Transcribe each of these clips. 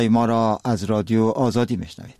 ما را از رادیو آزادی میشنوید.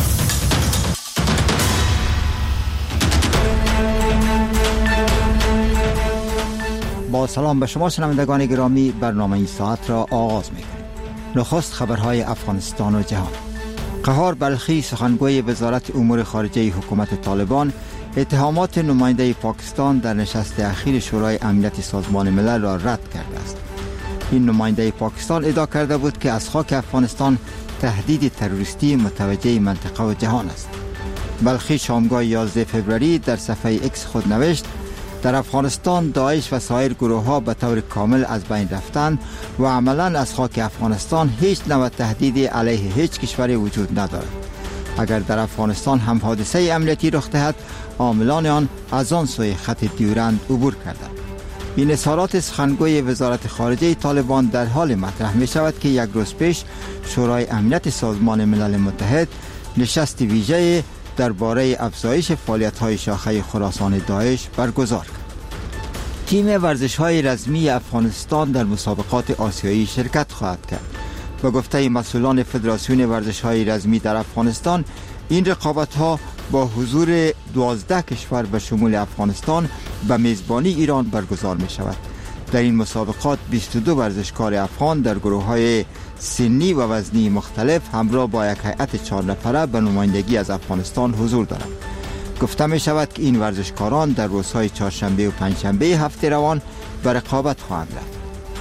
با سلام به شما شنوندگان گرامی، برنامه این ساعت را آغاز می‌کنیم. نخست خبرهای افغانستان و جهان. قهار بلخی سخنگوی وزارت امور خارجه حکومت طالبان اتهامات نماینده پاکستان در نشست اخیر شورای امنیت سازمان ملل را رد کرده است. این نماینده پاکستان ادعا کرده بود که از خاک افغانستان تهدید تروریستی متوجه منطقه و جهان است. بلخی شامگاه 11 فوریه در صفحه ایکس خود نوشت: در افغانستان داعش و سایر گروه‌ها به طور کامل از بین رفتند و عملاً از خاک افغانستان هیچ نوع تهدیدی علیه هیچ کشوری وجود ندارد. اگر در افغانستان هم حادثه امنیتی رخ دهد، عاملان آن از آن سوی خط دیورند عبور کردند. این اظهارات سخنگوی وزارت خارجه طالبان در حال مطرح می شود که یک روز پیش شورای امنیت سازمان ملل متحد نشست ویژه درباره افزایش فعالیت‌های شاخه خراسان داعش برگزار کرد. تیم ورزش‌های رزمی افغانستان در مسابقات آسیایی شرکت خواهد کرد. به گفته مسئولان فدراسیون ورزش‌های رزمی در افغانستان، این رقابت‌ها با حضور 12 کشور به شمول افغانستان به میزبانی ایران برگزار می‌شود. در این مسابقات 22 ورزشکار افغان در گروه‌های سنی و وزنی مختلف همراه با یک هیئت 4 نفره به نمایندگی از افغانستان حضور دارند. گفته می شود که این ورزشکاران در روزهای چهارشنبه و پنجشنبه هفته روان به رقابت خواهند رفت.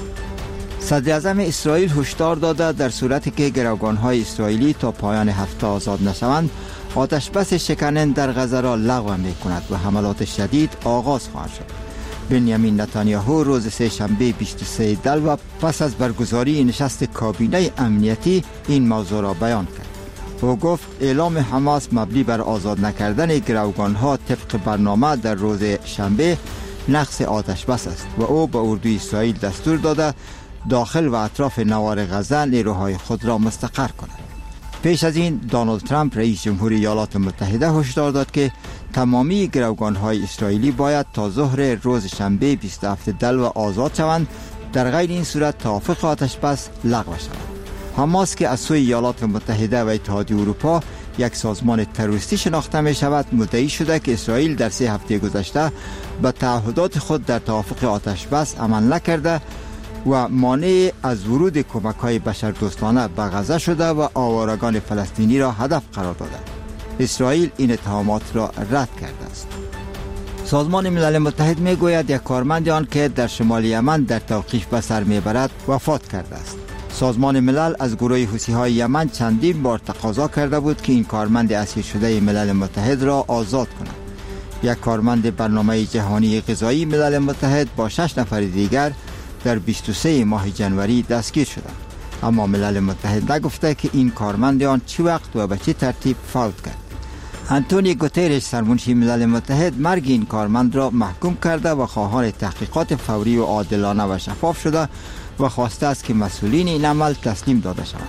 صدر اعظم اسرائیل هشدار داده در صورتی که گروگان‌های اسرائیلی تا پایان هفته آزاد نشوند، آتش بس شکننده در غزه را لغو می کند و حملات شدید آغاز خواهد شد. بنیامین نتانیاهو روز سه‌شنبه 23 دلو پس از برگزاری نشست کابینه امنیتی این موضوع را بیان کرد. او گفت اعلام حماس مبنی بر آزاد نکردن گروگان‌ها طبق برنامه در روز شنبه نقض آتش بس است و او به اردوی اسرائیل دستور داده داخل و اطراف نوار غزه نیروهای خود را مستقر کند. پیش از این دونالد ترامپ رئیس جمهوری ایالات متحده هشدار داد که تمامی گروگان‌های اسرائیلی باید تا ظهر روز شنبه 27 دلو آزاد شوند، در غیر این صورت توافق آتش بس لغو شود. حماس که از سوی ایالات متحده و اتحادیه اروپا یک سازمان تروریستی شناخته می شود، مدعی شده که اسرائیل در 3 هفته گذشته به تعهدات خود در توافق آتش بس عمل نکرده و مانع از ورود کمک‌های بشردوستانه به غزه شده و آوارگان فلسطینی را هدف قرار داده. اسرائیل این اتهامات را رد کرده است. سازمان ملل متحد می گوید یک کارمند آن که در شمال یمن در توقیف به سر می برد وفات کرده است. سازمان ملل از گروه حوثی‌های یمن چندین بار تقاضا کرده بود که این کارمند اسیر شده ملل متحد را آزاد کند. یک کارمند برنامه جهانی غذایی ملل متحد با 6 نفر دیگر در 23 ماه جنوری دستگیر شدند، اما ملل متحد نگفته که این کارمند آن چه وقت و به چه ترتیب فوت کرد. آنتونیو گوترش سرمنشی ملل متحد مرگ این کارمند را محکوم کرده و خواهان تحقیقات فوری و عادلانه و شفاف شده و خواسته است که مسئولین این عمل تسلیم داده شوند.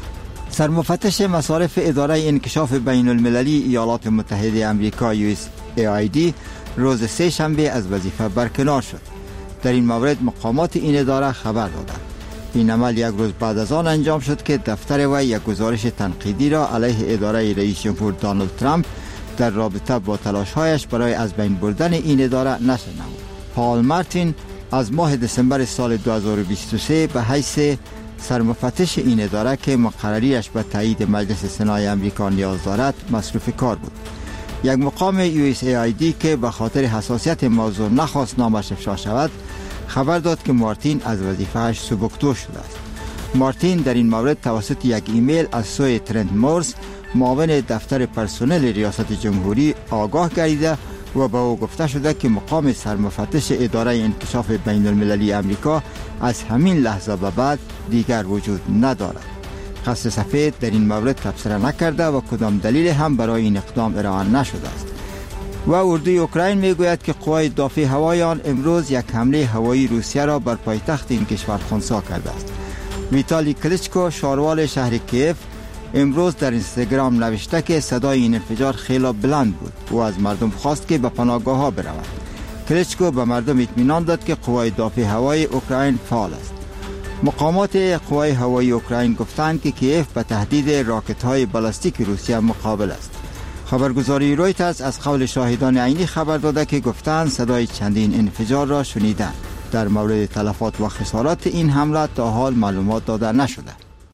سرمفتش مصارف اداره انکشاف بین المللی ایالات متحده آمریکا USAID روز سه شنبه از وظیفه برکنار شد. در این مورد مقامات این اداره خبر دادند. این عمل یک روز بعد از آن انجام شد که دفتر وی یک گزارش تنقیدی را علیه اداره رئیس جمهور دونالد ترامپ در رابطه با تلاش‌هایش برای از بین بردن این اداره نشر نمود. پال مارتین از ماه دسامبر سال 2023 به حیث سرمفتش این اداره که مقرریش به تایید مجلس سنای آمریکا نیاز دارد مصروف کار بود. یک مقام USAID که به خاطر حساسیت موضوع نخواست نامش افشا شود، خبر داد که مارتین از وظیفه‌اش سبکدوش شده است. مارتین در این مورد توسط یک ایمیل از سوی ترنت مورز، معاون دفتر پرسنل ریاست جمهوری، آگاه گردیده و به او گفته شده که مقام سرمفتش اداره انکشاف بین المللی آمریکا از همین لحظه به بعد دیگر وجود ندارد. قصر سفید در این مورد تبصره نکرده و کدام دلیل هم برای این اقدام ارائه نشده است. و اردوی اوکراین میگوید که قوای دفاع هوایی آن امروز یک حمله هوایی روسیه را بر پایتخت این کشور خنثی کرده است. ویتالی کلیچکو شاروال شهر کیف امروز در اینستاگرام نوشته که صدای این انفجار خیلی بلند بود و از مردم خواست که به پناهگاه‌ها بروند. کلیچکو به مردم اطمینان داد که قوای دفاع هوایی اوکراین فعال است. مقامات قوای هوایی اوکراین گفتند که کیف به تهدید راکت‌های بالستیک روسیه مقابل است. خبرگزاری رویترز از قول شاهدان عینی خبر داده که گفتند صدای چندین انفجار را شنیدند. در مورد تلفات و خسارات این حمله تا حال معلومات داده نشده.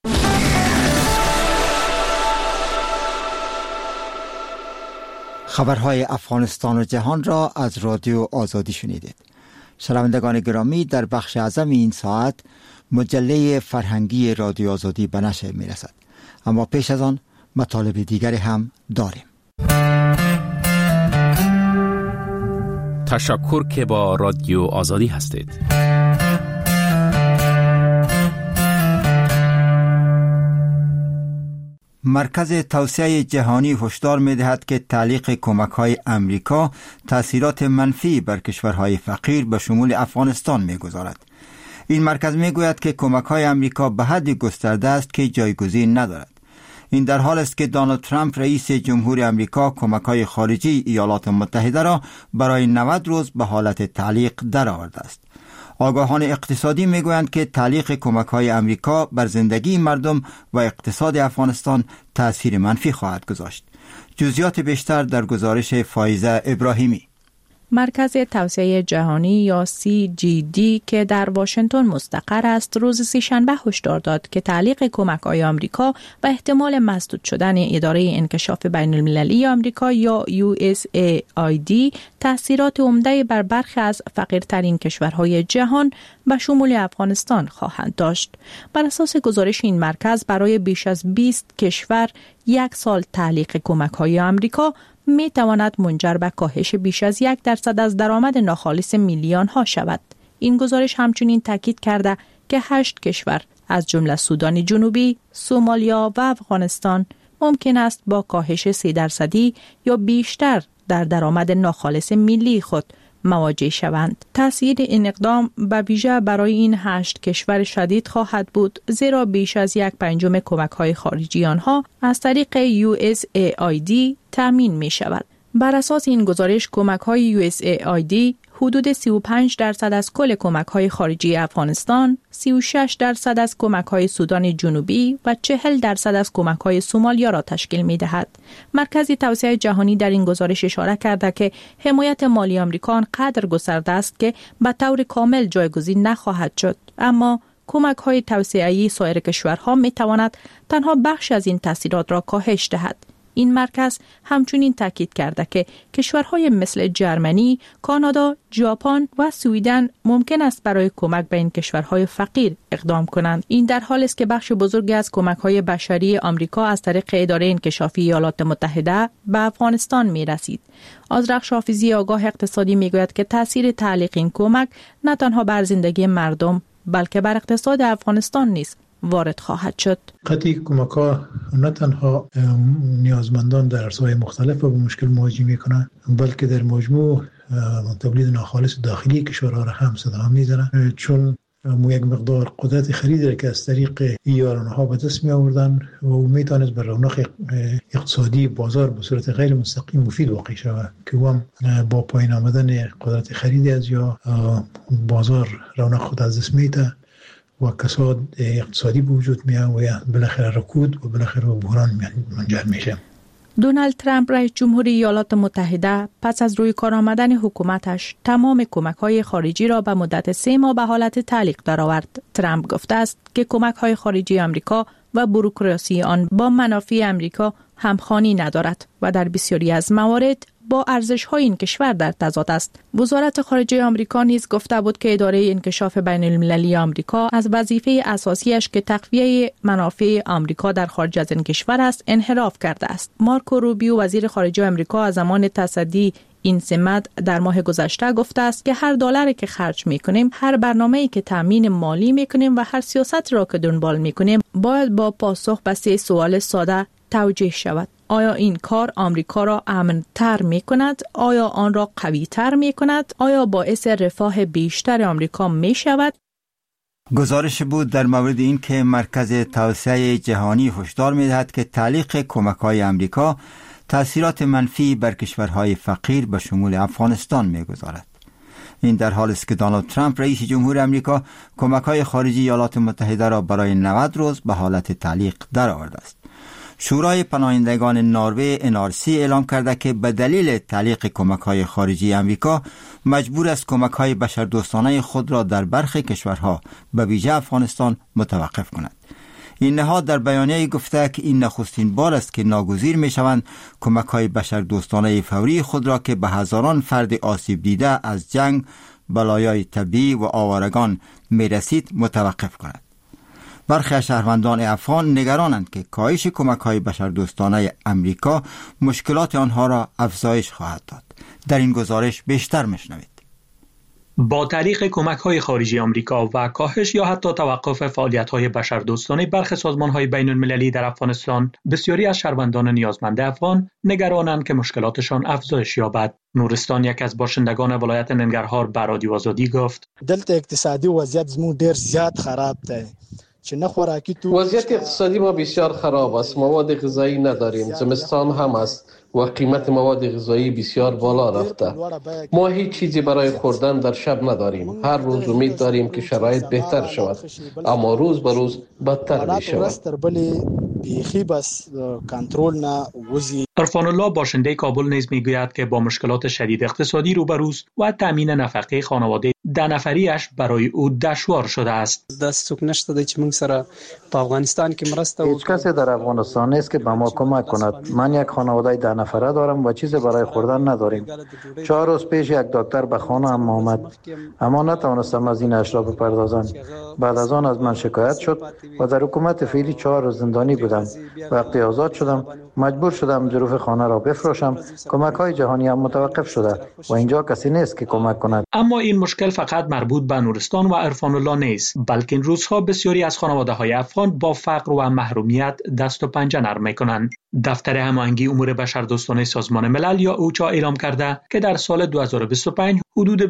خبرهای افغانستان و جهان را از رادیو آزادی شنیدید. شنوندگان گرامی، در بخش اعظم این ساعت مجله فرهنگی رادیو آزادی به نشر می رسد. اما پیش از آن مطالب دیگری هم داریم. تشکر که با رادیو آزادی هستید. مرکز توسعه جهانی هشدار می‌دهد که تعلیق کمک‌های امریکا تأثیرات منفی بر کشورهای فقیر به شمول افغانستان می‌گذارد. این مرکز می‌گوید که کمک‌های امریکا به حدی گسترده است که جایگزین ندارد. این در حال است که دونالد ترامپ رئیس جمهور امریکا کمک‌های خارجی ایالات متحده را برای 90 روز به حالت تعلیق درآورده است. آگاهان اقتصادی میگویند که تعلیق کمک‌های امریکا بر زندگی مردم و اقتصاد افغانستان تأثیر منفی خواهد گذاشت. جزئیات بیشتر در گزارش فایزه ابراهیمی. مرکز توسعه جهانی یا CGD که در واشنگتن مستقر است روز سه‌شنبه هشدار داد که تعلیق کمک‌های آمریکا و احتمال مسدود شدن اداره انکشاف بین‌المللی آمریکا یا USAID تأثیرات عمده بر برخی از فقیرترین کشورهای جهان به شمول افغانستان خواهند داشت. بر اساس گزارش این مرکز برای بیش از 20 کشور یک سال تعلیق کمک‌های آمریکا می تواند منجر به کاهش بیش از 1% از درآمد ناخالص میلیون ها شود. این گزارش همچنین تاکید کرده که 8 کشور از جمله سودان جنوبی، سومالیا و افغانستان ممکن است با کاهش 3% یا بیشتر در درآمد ناخالص ملی خود مواجه شوند. تأثیر این اقدام به ویژه برای این 8 کشور شدید خواهد بود، زیرا بیش از 1/5 کمک‌های خارجی آنها از طریق USAID تامین می شود. بر اساس این گزارش کمک‌های USAID حدود 35% از کل کمک‌های خارجی افغانستان، 36% از کمک‌های سودان جنوبی و 40% از کمک‌های سومالیا را تشکیل می‌دهد. مرکز توسعه جهانی در این گزارش اشاره کرده که حمایت مالی آمریکا آنقدر گسترده است که به طور کامل جایگزین نخواهد شد، اما کمک‌های توسعه‌ای سایر کشورها می‌تواند تنها بخش از این تاثیرات را کاهش دهد. این مرکز همچنین تاکید کرده که کشورهای مثل جرمنی، کانادا، ژاپن و سوئیدن ممکن است برای کمک به این کشورهای فقیر اقدام کنند. این در حالی است که بخش بزرگی از کمک‌های بشری آمریکا از طریق اداره انکشافی ایالات متحده به افغانستان می‌رسید. آذرخش حافظی آگاه اقتصادی می‌گوید که تأثیر تعلیق این کمک نه تنها بر زندگی مردم بلکه بر اقتصاد افغانستان نیز وارد خواهد شد. قطعی کمک‌ها نه تنها نیازمندان در عرصه‌های مختلف با مشکل مواجه می‌کنند، بلکه در مجموع تولید ناخالص داخلی کشورها را هم صدا می‌زنند، چون یک مقدار قدرت خرید که از طریق ایران‌ها به دست می‌آوردند و می‌توانست بر رونق اقتصادی بازار به صورت غیر مستقیم مفید واقع شود که هم با پایین آمدن قدرت خرید از یا بازار رونق خود از دست می‌دهد و کساد اقتصادی به وجود میاد و بالاخره رکود و بالاخره بحران منجر میشه. دونالد ترامپ رئیس جمهوری ایالات متحده پس از روی کار آمدن حکومتش تمام کمک‌های خارجی را به مدت 3 ماه به حالت تعلیق درآورد. ترامپ گفته است که کمک‌های خارجی آمریکا و بوروکراسی آن با منافع آمریکا همخوانی ندارد و در بسیاری از موارد با ارزش‌های این کشور در تضاد است. وزارت خارجه آمریکا نیز گفته بود که اداره انکشاف بین‌المللی آمریکا از وظیفه اساسیش که تقویه منافع آمریکا در خارج از این کشور است انحراف کرده است. مارکو روبیو وزیر خارجه آمریکا از زمان تصدی این سمت در ماه گذشته گفته است که هر دلاری که خرج می‌کنیم، هر برنامه‌ای که تامین مالی می‌کنیم و هر سیاست را که دنبال می‌کنیم باید با پاسخ به 3 سوال ساده توجیه شود. آیا این کار آمریکا را امن‌تر می‌کند؟ آیا آن را قوی‌تر می‌کند؟ آیا باعث رفاه بیشتر آمریکا می‌شود؟ گزارش بود در مورد این که مرکز توسعه جهانی هشدار می‌دهد که تعلیق کمک‌های آمریکا تأثیرات منفی بر کشورهای فقیر به شمول افغانستان می‌گذارد. این در حالی است که دونالد ترامپ رئیس جمهور امریکا کمک‌های خارجی ایالات متحده را برای 90 روز به حالت تعلیق درآورده است. شورای پناهندگان نروژ NRC اعلام کرده که به دلیل تعلیق کمک‌های خارجی امریکا مجبور است کمک‌های بشردوستانه خود را در برخی کشورها به ویژه افغانستان متوقف کند. این نهاد در بیانیه گفته که این نخستین بار است که ناگزیر می‌شوند کمک‌های بشردوستانه فوری خود را که به هزاران فرد آسیب دیده از جنگ، بلایای طبیعی و آوارگان می‌رسید متوقف کند. برخی از شهروندان افغان نگرانند که کاهش کمک‌های بشردوستانه امریکا مشکلات آنها را افزایش خواهد داد. در این گزارش بیشتر می‌شنوید. با تعلیق کمک‌های خارجی آمریکا و کاهش یا حتی توقف فعالیت‌های بشردوستانه برخی سازمان‌های بین‌المللی در افغانستان، بسیاری از شهروندان نیازمند افغان نگرانند که مشکلاتشان افزایش یابد. نورستان، یک از باشندگان ولایت ننگرهار، به رادیو آزادی گفت: دلته اقتصادي وضعیت زموږ ډیر زیات خراب دی. وضعیت اقتصادی ما بسیار خراب است. مواد غذایی نداریم. زمستان هم است و قیمت مواد غذایی بسیار بالا رفته. ما هیچ چیزی برای خوردن در شب نداریم. هر روز امید داریم که شرایط بهتر شود، اما روز به روز بدتر می شود. عرفان الله باشنده کابل نیز میگوید که با مشکلات شدید اقتصادی روبروست و تامین نفقه خانواده 10 نفریش برای او دشوار شده است. دست څوک نشته چې موږ سره په افغانستان کې مرسته هیچ کسی در افغانستان نیست که به ما کمک کند. من یک خانواده 10 نفره دارم و چیزی برای خوردن نداریم. 4 روز پیش یک دکتر به خانه هم آمد، اما نتوانستم از این اشرا بپردازم. بعد از آن از من شکایت شد و در حکومت فعلی 4 روز زندانی بودم. وقتی آزاد شدم مجبور شدم ظروف خانه را بفروشم. کمک‌های جهانی هم متوقف شده و اینجا کسی نیست که کمک کند. اما این مشکل فقط مربوط به نورستان و عرفان الله نیست، بلکه این روزها بسیاری از خانواده‌های افغان با فقر و محرومیت دست و پنجه نرم می‌کنند. دفتر هماهنگی امور بشردوستانه سازمان ملل یا اوچا اعلام کرده که در سال 2025 حدود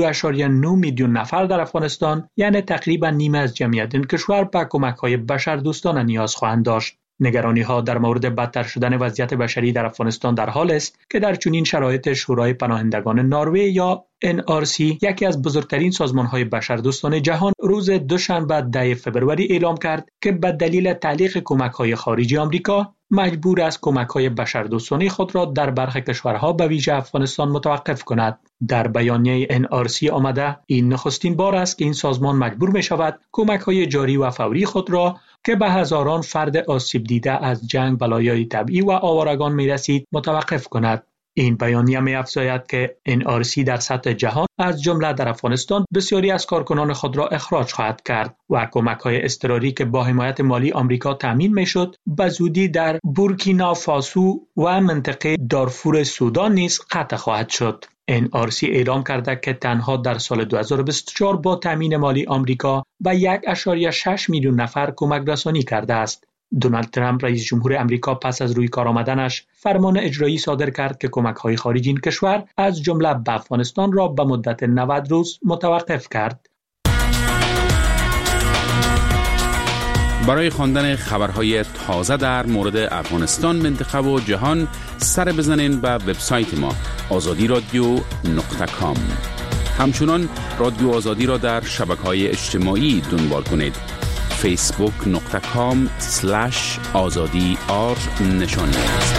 22.9 میلیون نفر در افغانستان، یعنی تقریبا نیمه از جمعیت این کشور، به کمک‌های بشردوستانه نیاز خواهند داشت. نگرانی‌ها در مورد بدتر شدن وضعیت بشری در افغانستان در حال است که در چنین شرایط شورای پناهندگان نروژ یا NRC، یکی از بزرگترین سازمان‌های بشردوستانه جهان، روز دوشنبه 10 فبروری اعلام کرد که به دلیل تعلیق کمک‌های خارجی آمریکا مجبور است کمک‌های بشردوستانه خود را در برخی کشورها به ویژه افغانستان متوقف کند. در بیانیه NRC آمده این نخستین بار است که این سازمان مجبور می‌شود کمک‌های جاری و فوری خود را که به هزاران فرد آسیب دیده از جنگ، بلایای طبیعی و آوارگان می‌رسید متوقف کند. این بیانیه می‌افزاید که NRC در سطح جهان از جمله در افغانستان بسیاری از کارکنان خود را اخراج خواهد کرد و کمک‌های اضطراری که با حمایت مالی آمریکا تامین می‌شد به زودی در بورکینافاسو و منطقه دارفور سودان نیز قطع خواهد شد. NRC اعلام کرده که تنها در سال 2024 با تامین مالی آمریکا به 1.6 میلیون نفر کمک رسانی کرده است. دونالد ترامپ رئیس جمهور امریکا پس از روی کار آمدنش فرمان اجرایی صادر کرد که کمک‌های خارجی این کشور از جمله به افغانستان را به مدت 90 روز متوقف کرد. برای خواندن خبرهای تازه در مورد افغانستان، منطقه و جهان سر بزنین به وبسایت ما azadi.radio.com. همچنان رادیو آزادی را در شبکه‌های اجتماعی دنبال کنید. facebook.com/azadi_r نشان است.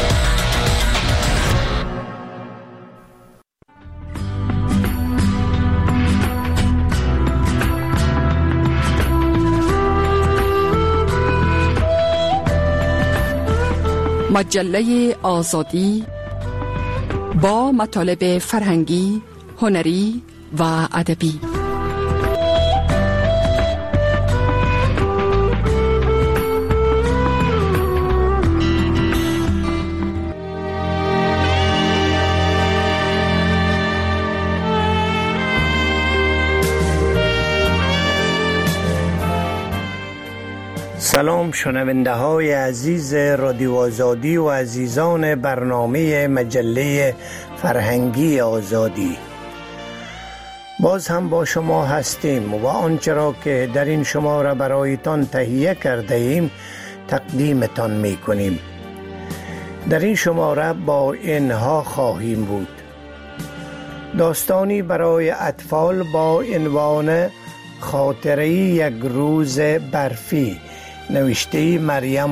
مجله آزادی با مطالب فرهنگی، هنری و ادبی. سلام شنونده های عزیز رادیو آزادی و عزیزان برنامه مجله فرهنگی آزادی، باز هم با شما هستیم و آنچه را که در این شماره برایتان تهیه کرده ایم تقدیمتان می کنیم. در این شماره با اینها خواهیم بود: داستانی برای اطفال با عنوان خاطره یک روز برفی، نوشته مریم